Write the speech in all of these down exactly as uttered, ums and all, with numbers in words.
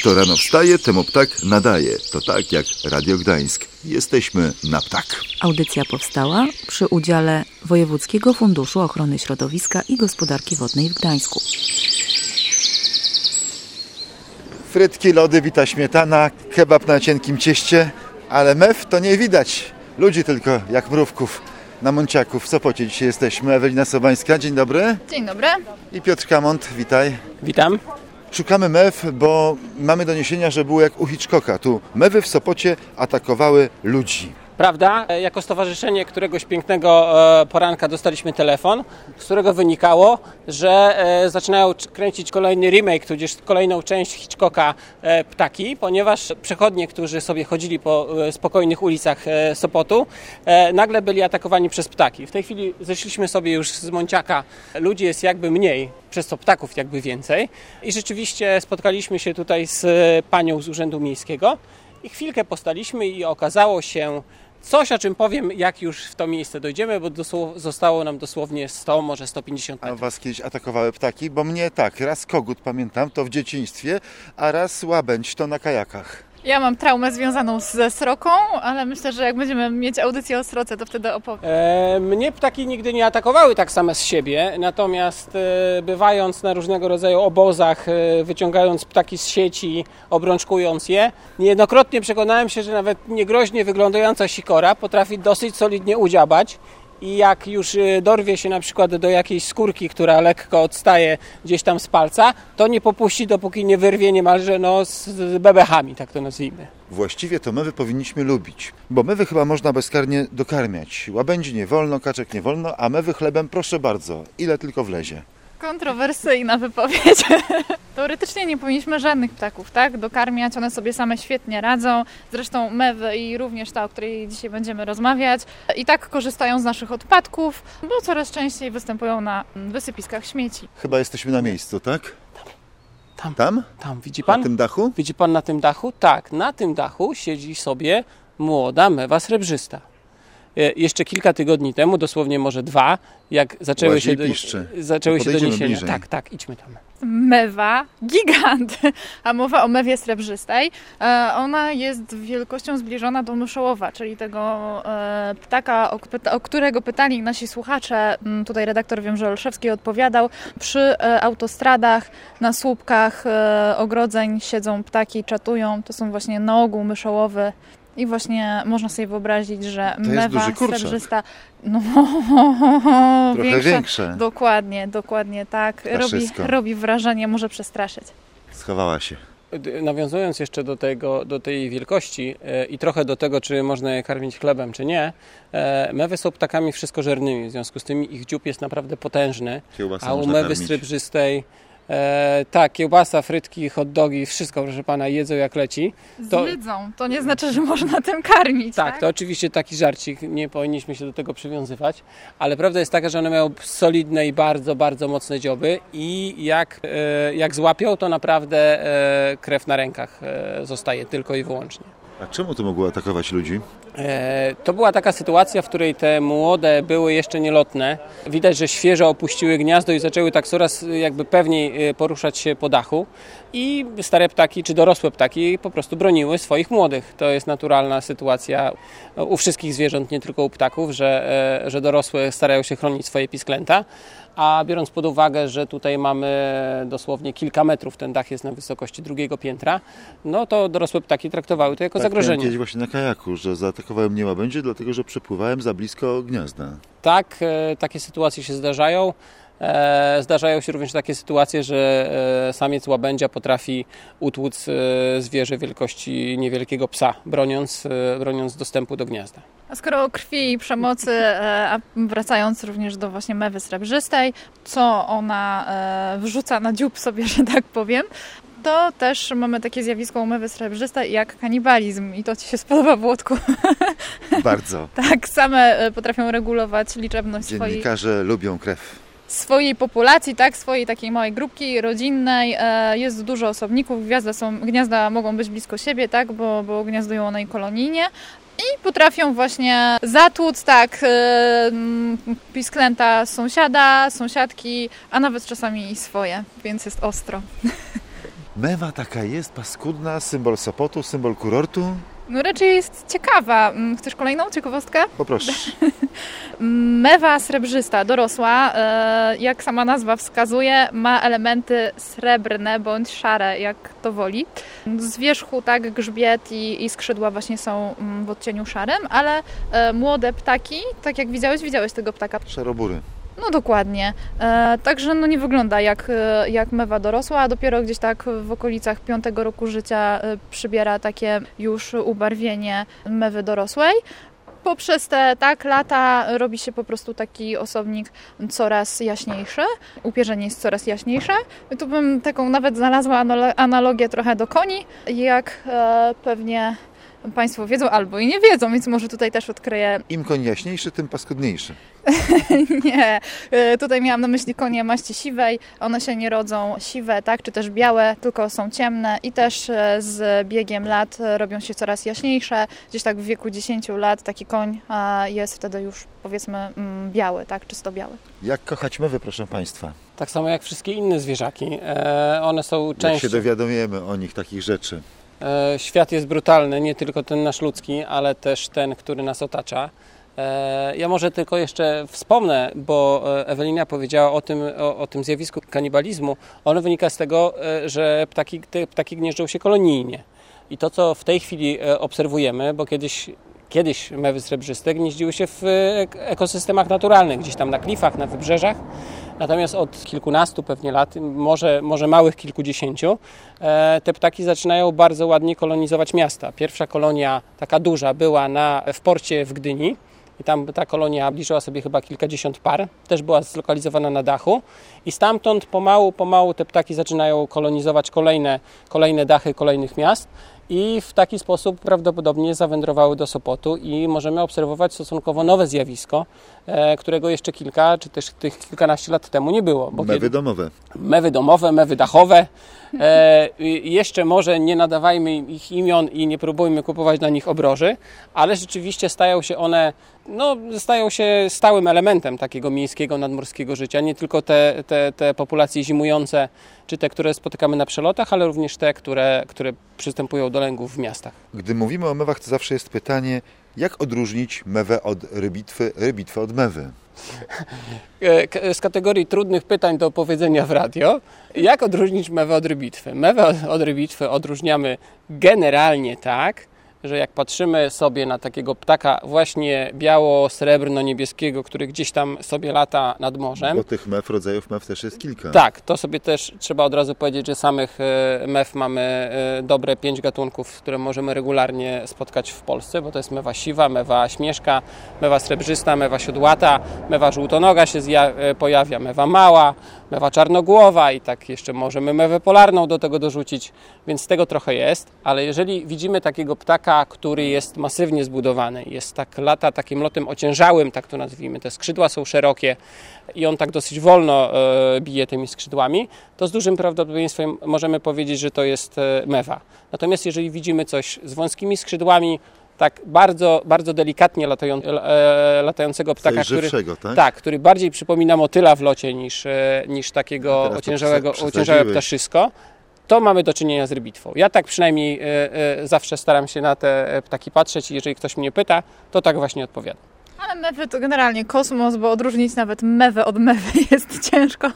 Kto rano wstaje, temu ptak nadaje. To tak jak Radio Gdańsk. Jesteśmy na ptak. Audycja powstała przy udziale Wojewódzkiego Funduszu Ochrony Środowiska i Gospodarki Wodnej w Gdańsku. Frytki, lody, wita śmietana, kebab na cienkim cieście, ale mew to nie widać. Ludzi tylko jak mrówków na Monciaku. W Sopocie dzisiaj jesteśmy. Ewelina Sobańska, dzień dobry. Dzień dobry. I Piotr Kamont, witaj. Witam. Szukamy mew, bo mamy doniesienia, że było jak u Hitchcocka. Tu mewy w Sopocie atakowały ludzi. Prawda? Jako stowarzyszenie któregoś pięknego poranka dostaliśmy telefon, z którego wynikało, że zaczynają kręcić kolejny remake, tudzież kolejną część Hitchcocka Ptaki, ponieważ przechodnie, którzy sobie chodzili po spokojnych ulicach Sopotu, nagle byli atakowani przez ptaki. W tej chwili zeszliśmy sobie już z Monciaka, ludzi jest jakby mniej, przez to ptaków jakby więcej i rzeczywiście spotkaliśmy się tutaj z panią z Urzędu Miejskiego i chwilkę postaliśmy i okazało się coś, o czym powiem, jak już w to miejsce dojdziemy, bo dosł- zostało nam dosłownie sto, może sto pięćdziesiąt metrów. A was kiedyś atakowały ptaki? Bo mnie tak, raz kogut pamiętam, to w dzieciństwie, a raz łabędź, to na kajakach. Ja mam traumę związaną ze sroką, ale myślę, że jak będziemy mieć audycję o sroce, to wtedy opowiem. E, mnie ptaki nigdy nie atakowały tak same z siebie, natomiast e, bywając na różnego rodzaju obozach, e, wyciągając ptaki z sieci, obrączkując je, niejednokrotnie przekonałem się, że nawet niegroźnie wyglądająca sikora potrafi dosyć solidnie udziabać. I jak już dorwie się na przykład do jakiejś skórki, która lekko odstaje gdzieś tam z palca, to nie popuści, dopóki nie wyrwie niemalże no, z bebechami, tak to nazwijmy. Właściwie to mewy powinniśmy lubić, bo mewy chyba można bezkarnie dokarmiać. Łabędzi nie wolno, kaczek nie wolno, a mewy chlebem proszę bardzo, ile tylko wlezie. Kontrowersyjna wypowiedź. Teoretycznie nie powinniśmy żadnych ptaków, tak, dokarmiać, one sobie same świetnie radzą. Zresztą mewy i również ta, o której dzisiaj będziemy rozmawiać, i tak korzystają z naszych odpadków, bo coraz częściej występują na wysypiskach śmieci. Chyba jesteśmy na miejscu, tak? Tam, Tam? tam, widzi pan? Na tym dachu? Widzi pan na tym dachu? Tak, na tym dachu siedzi sobie młoda mewa srebrzysta. Jeszcze kilka tygodni temu, dosłownie może dwa, jak zaczęły Łazi się, do, zaczęły się doniesienia. bliżej. Tak, tak, idźmy tam. Mewa, gigant, a mowa o mewie srebrzystej. E, ona jest wielkością zbliżona do myszołowa, czyli tego e, ptaka, o, o którego pytali nasi słuchacze. Tutaj redaktor, wiem, że Olszewski odpowiadał. Przy e, autostradach, na słupkach e, ogrodzeń siedzą ptaki, czatują. To są właśnie na ogół myszołowy. I właśnie można sobie wyobrazić, że to mewa srebrzysta, no trochę większa, większe. Dokładnie, dokładnie tak. Robi, robi wrażenie, może przestraszyć. Schowała się. Nawiązując jeszcze do, tego, do tej wielkości e, i trochę do tego, czy można je karmić chlebem, czy nie, e, mewy są ptakami wszystkożernymi, w związku z tym ich dziób jest naprawdę potężny, Kiełbasa a u można mewy karmić. srebrzystej E, tak, kiełbasa, frytki, hot dogi, wszystko, proszę pana, jedzą jak leci. To, Zjedzą, to nie znaczy, że można tym karmić. Tak, tak, to oczywiście taki żarcik, nie powinniśmy się do tego przywiązywać, ale prawda jest taka, że one mają solidne i bardzo, bardzo mocne dzioby i jak, e, jak złapią, to naprawdę e, krew na rękach e, zostaje tylko i wyłącznie. A czemu to mogło atakować ludzi? E, to była taka sytuacja, w której te młode były jeszcze nielotne. Widać, że świeżo opuściły gniazdo i zaczęły tak coraz jakby pewniej poruszać się po dachu. I stare ptaki, czy dorosłe ptaki po prostu broniły swoich młodych. To jest naturalna sytuacja u wszystkich zwierząt, nie tylko u ptaków, że, e, że dorosłe starają się chronić swoje pisklęta. A biorąc pod uwagę, że tutaj mamy dosłownie kilka metrów, ten dach jest na wysokości drugiego piętra, no to dorosłe ptaki traktowały to jako tak, zagrożenie. Kiedyś właśnie na kajaku, że zaatakowały mnie łabędzie, dlatego że przepływałem za blisko gniazda. Tak, e, takie sytuacje się zdarzają. E, zdarzają się również takie sytuacje, że e, samiec łabędzia potrafi utłuc e, zwierzę wielkości niewielkiego psa, broniąc, e, broniąc dostępu do gniazda. A skoro o krwi i przemocy, e, a wracając również do właśnie mewy srebrzystej, co ona e, wrzuca na dziób sobie, że tak powiem, to też mamy takie zjawisko u mewy srebrzystej jak kanibalizm i to Ci się spodoba, Włodku. Bardzo. Tak, same potrafią regulować liczebność swojej... Dziennikarze lubią krew. swojej populacji, tak, swojej takiej małej grupki rodzinnej. E, jest dużo osobników, gniazda, są, gniazda mogą być blisko siebie, tak, bo, bo gniazdują one i kolonijnie. I potrafią właśnie zatłuc, tak, e, pisklęta sąsiada, sąsiadki, a nawet czasami i swoje, więc jest ostro. Mewa taka jest, paskudna, symbol Sopotu, symbol kurortu. No raczej jest ciekawa. Mm, Chcesz kolejną ciekawostkę? Poproszę. Mewa srebrzysta, dorosła, e, jak sama nazwa wskazuje, ma elementy srebrne bądź szare, jak to woli. Z wierzchu tak grzbiet i, i skrzydła właśnie są mm, w odcieniu szarym, ale e, młode ptaki, tak jak widziałeś, widziałeś tego ptaka. Szarobury. No dokładnie. E, także no nie wygląda jak, e, jak mewa dorosła, a dopiero gdzieś tak w okolicach piątego roku życia e, przybiera takie już ubarwienie mewy dorosłej. Poprzez te tak lata robi się po prostu taki osobnik coraz jaśniejszy. Upierzenie jest coraz jaśniejsze. Tu bym taką nawet znalazła analogię trochę do koni, jak e, pewnie Państwo wiedzą albo i nie wiedzą, więc może tutaj też odkryję. Im koń jaśniejszy, tym paskudniejszy. Nie, e, tutaj miałam na myśli konie maści siwej. One się nie rodzą siwe, tak, czy też białe, tylko są ciemne i też e, z biegiem lat e, robią się coraz jaśniejsze. Gdzieś tak w wieku dziesięciu lat taki koń e, jest wtedy już powiedzmy mm, biały, tak, czysto biały. Jak kochać mewy, proszę Państwa? Tak samo jak wszystkie inne zwierzaki. E, one są Jak częścią... się dowiadujemy o nich takich rzeczy? E, Świat jest brutalny, nie tylko ten nasz ludzki, ale też ten, który nas otacza. E, Ja może tylko jeszcze wspomnę, bo Ewelina powiedziała o tym, o, o tym zjawisku kanibalizmu. Ono wynika z tego, e, że ptaki, te ptaki gnieżdżą się kolonijnie. I to, co w tej chwili e, obserwujemy, bo kiedyś, kiedyś mewy srebrzyste gnieździły się w e, ekosystemach naturalnych, gdzieś tam na klifach, na wybrzeżach. Natomiast od kilkunastu pewnie lat, może, może małych kilkudziesięciu, e, te ptaki zaczynają bardzo ładnie kolonizować miasta. Pierwsza kolonia, taka duża, była na, w porcie w Gdyni i tam ta kolonia liczyła sobie chyba kilkadziesiąt par. Też była zlokalizowana na dachu i stamtąd pomału, pomału te ptaki zaczynają kolonizować kolejne, kolejne dachy kolejnych miast. I w taki sposób prawdopodobnie zawędrowały do Sopotu i możemy obserwować stosunkowo nowe zjawisko, e, którego jeszcze kilka, czy też tych kilkanaście lat temu nie było. Bo Mewy kiedy... domowe. Mewy domowe, mewy dachowe. E, jeszcze może nie nadawajmy ich imion i nie próbujmy kupować na nich obroży, ale rzeczywiście stają się one, no, stają się stałym elementem takiego miejskiego, nadmorskiego życia. Nie tylko te, te, te populacje zimujące, czy te, które spotykamy na przelotach, ale również te, które, które przystępują do lęgów w miastach. Gdy mówimy o mewach, to zawsze jest pytanie, jak odróżnić mewę od rybitwy, rybitwę od mewy? Z kategorii trudnych pytań do powiedzenia w radio, jak odróżnić mewę od rybitwy? Mewę od rybitwy odróżniamy generalnie tak, że jak patrzymy sobie na takiego ptaka właśnie biało-srebrno-niebieskiego, który gdzieś tam sobie lata nad morzem. Bo tych mew, rodzajów mew też jest kilka. Tak, to sobie też trzeba od razu powiedzieć, że samych mew mamy dobre pięć gatunków, które możemy regularnie spotkać w Polsce, bo to jest mewa siwa, mewa śmieszka, mewa srebrzysta, mewa siodłata, mewa żółtonoga się pojawia, mewa mała, mewa czarnogłowa i tak jeszcze możemy mewę polarną do tego dorzucić, więc tego trochę jest, ale jeżeli widzimy takiego ptaka, który jest masywnie zbudowany, jest tak lata takim lotem ociężałym, tak to nazwijmy, te skrzydła są szerokie i on tak dosyć wolno e, bije tymi skrzydłami, to z dużym prawdopodobieństwem możemy powiedzieć, że to jest e, mewa. Natomiast jeżeli widzimy coś z wąskimi skrzydłami, tak bardzo, bardzo delikatnie latają, e, latającego ptaka, który, tak? tak, który bardziej przypomina motyla w locie niż, e, niż takiego ociężałego, ociężałe ptaszysko, to mamy do czynienia z rybitwą. Ja tak przynajmniej e, e, zawsze staram się na te ptaki patrzeć i jeżeli ktoś mnie pyta, to tak właśnie odpowiadam. Ale mewy to generalnie kosmos, bo odróżnić nawet mewę od mewy jest ciężko.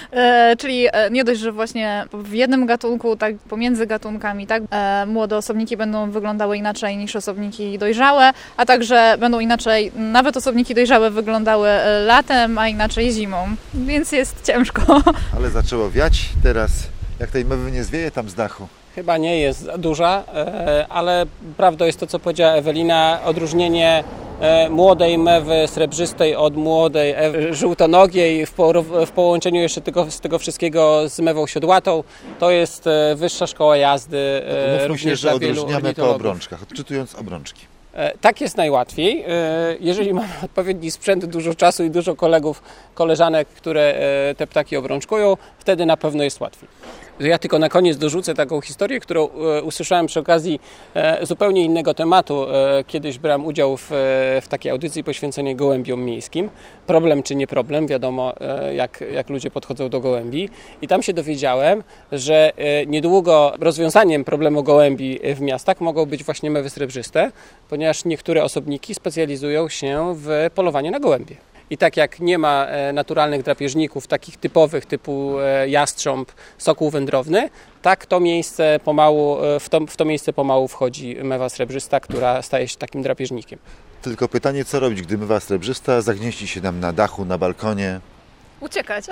E, czyli nie dość, że właśnie w jednym gatunku, tak pomiędzy gatunkami, tak, e, młode osobniki będą wyglądały inaczej niż osobniki dojrzałe, a także będą inaczej, nawet osobniki dojrzałe wyglądały latem, a inaczej zimą, więc jest ciężko. Ale zaczęło wiać teraz, jak tej mewy nie zwieje tam z dachu. Chyba nie jest za duża, ale prawdą jest to, co powiedziała Ewelina, odróżnienie młodej mewy srebrzystej od młodej ewy żółtonogiej w, po, w połączeniu jeszcze tylko z tego wszystkiego z mewą siodłatą, to jest wyższa szkoła jazdy. Mówmy również się, że dla wielu odróżniamy po ornitologów. obrączkach, odczytując obrączki. Tak jest najłatwiej. Jeżeli mamy odpowiedni sprzęt, dużo czasu i dużo kolegów, koleżanek, które te ptaki obrączkują, wtedy na pewno jest łatwiej. Ja tylko na koniec dorzucę taką historię, którą e, usłyszałem przy okazji e, zupełnie innego tematu. E, kiedyś brałem udział w, w takiej audycji poświęconej gołębiom miejskim. Problem czy nie problem, wiadomo e, jak, jak ludzie podchodzą do gołębi. I tam się dowiedziałem, że e, niedługo rozwiązaniem problemu gołębi w miastach mogą być właśnie mewy srebrzyste, ponieważ niektóre osobniki specjalizują się w polowaniu na gołębie. I tak jak nie ma naturalnych drapieżników, takich typowych typu jastrząb, sokół wędrowny, tak to miejsce pomału, w, to, w to miejsce pomału wchodzi mewa srebrzysta, która staje się takim drapieżnikiem. Tylko pytanie, co robić, gdy mewa srebrzysta zagnieździ się nam na dachu, na balkonie? Uciekać.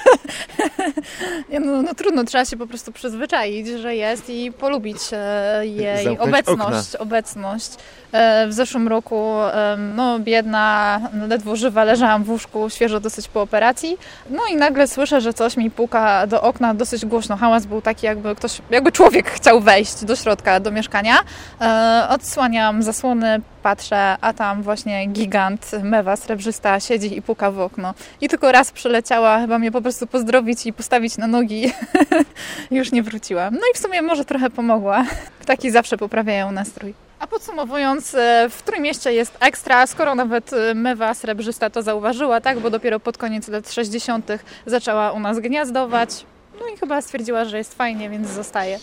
Nie, no, no trudno, trzeba się po prostu przyzwyczaić, że jest i polubić e, jej Zamknąć obecność. okna. obecność. E, w zeszłym roku e, no, biedna, ledwo żywa, leżałam w łóżku, świeżo dosyć po operacji. No i nagle słyszę, że coś mi puka do okna dosyć głośno. Hałas był taki, jakby ktoś, jakby człowiek chciał wejść do środka, do mieszkania. E, odsłaniam zasłony, patrzę, a tam właśnie gigant, mewa srebrzysta siedzi i puka w okno. I tylko raz przyleciała, chyba mnie po prostu pozdrowić i postawić na nogi. Już nie wróciłam. No i w sumie może trochę pomogła. Ptaki zawsze poprawiają nastrój. A podsumowując, w Trójmieście jest ekstra, skoro nawet mewa srebrzysta to zauważyła, tak, bo dopiero pod koniec lat sześćdziesiątych zaczęła u nas gniazdować. No i chyba stwierdziła, że jest fajnie, więc zostaje.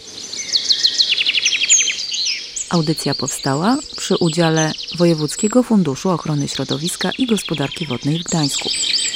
Audycja powstała przy udziale Wojewódzkiego Funduszu Ochrony Środowiska i Gospodarki Wodnej w Gdańsku.